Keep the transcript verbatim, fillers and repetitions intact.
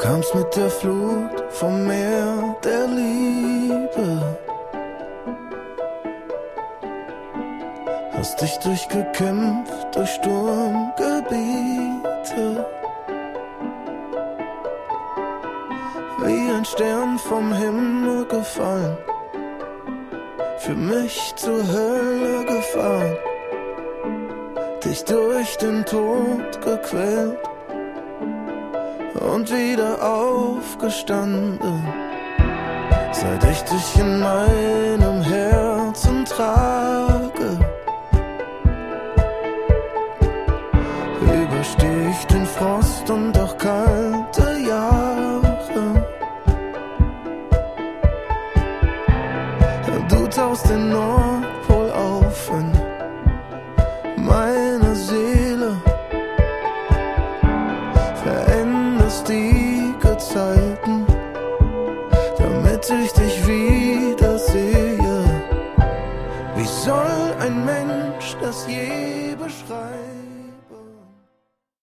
kamst mit der Flut vom Meer der Liebe, hast dich durchgekämpft durch Sturmgebiete, wie ein Stern vom Himmel gefallen, für mich zur Hölle gefahren, dich durch den Tod gequält und wieder aufgestanden, seit ich dich in meinem Herzen trage, übersteh ich den Frost und auch kalte Jahre. Du tauchst den Nordpol auf in meine Seele, veränderst die Gezeiten, damit ich dich wieder sehe. Wie soll ein Mensch das je beschreiben?